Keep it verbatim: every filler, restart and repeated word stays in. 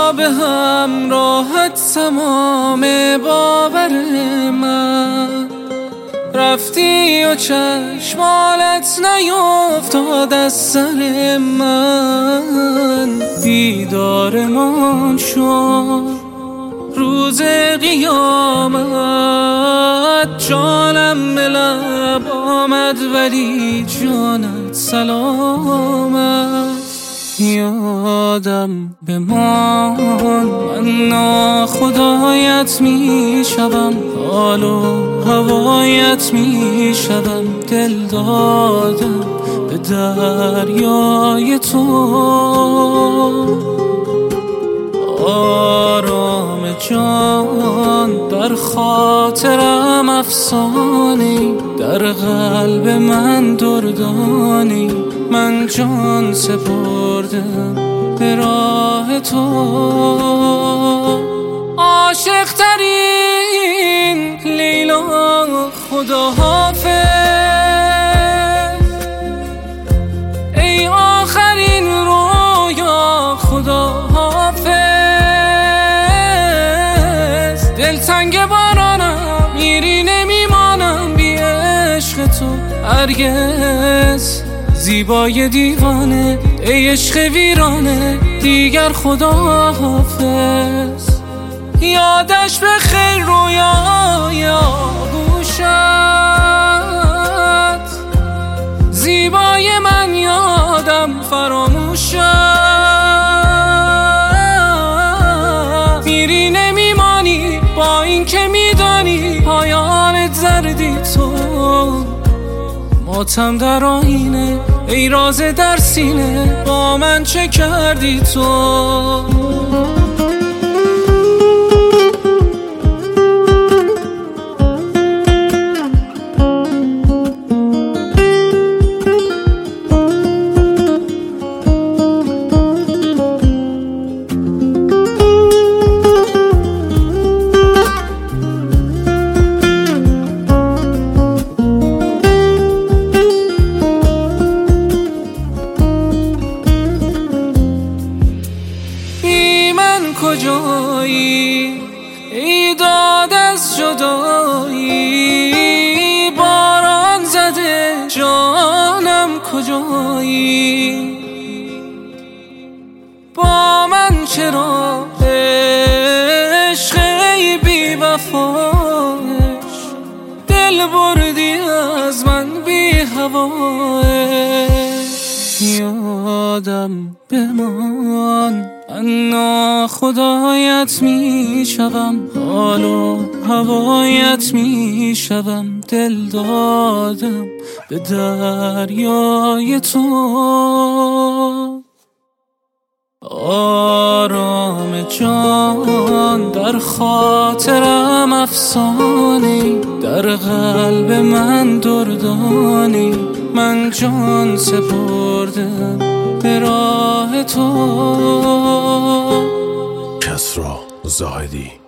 بیا به همراهت تمام باور من، رفتی و چشمالت نیفتاد از سر من. دیدارمان شد روز قیامت، جانم به لب آمد ولی جانت سلامت. یادم بمان من ناخدایت می شدم، حال و هوایت می شدم، دل دادم به دریای تو. آرام جان در خاطرم افسانی، در قلب من دردانی، من جان سپردم به راه تو. عاشق ترین لیلا خدا حافظ، ای آخرین رویا خدا حافظ. دلتنگ بارانم میری نمیمانم بی عشق تو هرگز. زیبای دیوانه ای عشق ویرانه دیگر خدا حافظ. یادش به خیر رویای آغوشت، زیبای من یادم فراموشت. میری نمیمانی با این که میدانی پایانت زردی تو. ماتم در آینه ای راز در سینه، با من چه کردی تو؟ کجایی ای داد از جدایی، باران زده جانم کجایی؟ با من چرا عشق ای بی وفایش، دل بردی از من بی هوایش. یادم بمان من ناخدایت می شوم، حال و هوایت می شوم، دل دادم به دریای تو. آرام جان در خاطرم افسانی، در قلب من دردانی، من جان سپردم به راه تو. کسری زاهدی.